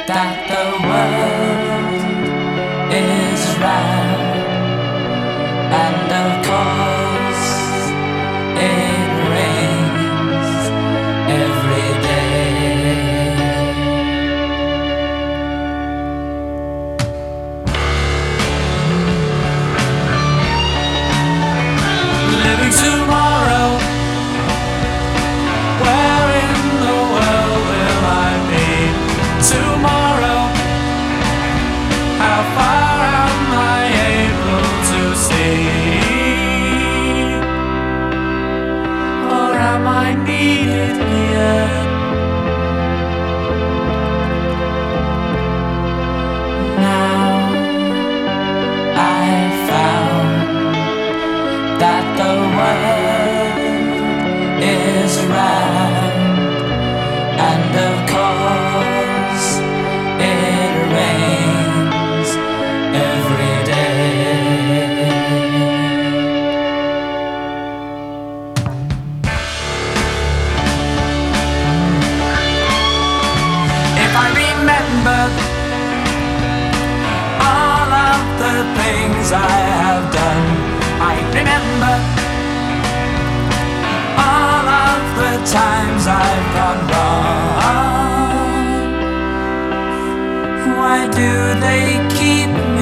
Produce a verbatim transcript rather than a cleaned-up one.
that the world is round, and of course it rains every day. Living tomorrow, where in the world will I be tomorrow? How far am I able to see? Or am I needed here? Now I've found that the world is round, and of course it rains every day. If I remember all of the things I have done, I remember all of the times I've gone wrong. Why do they keep me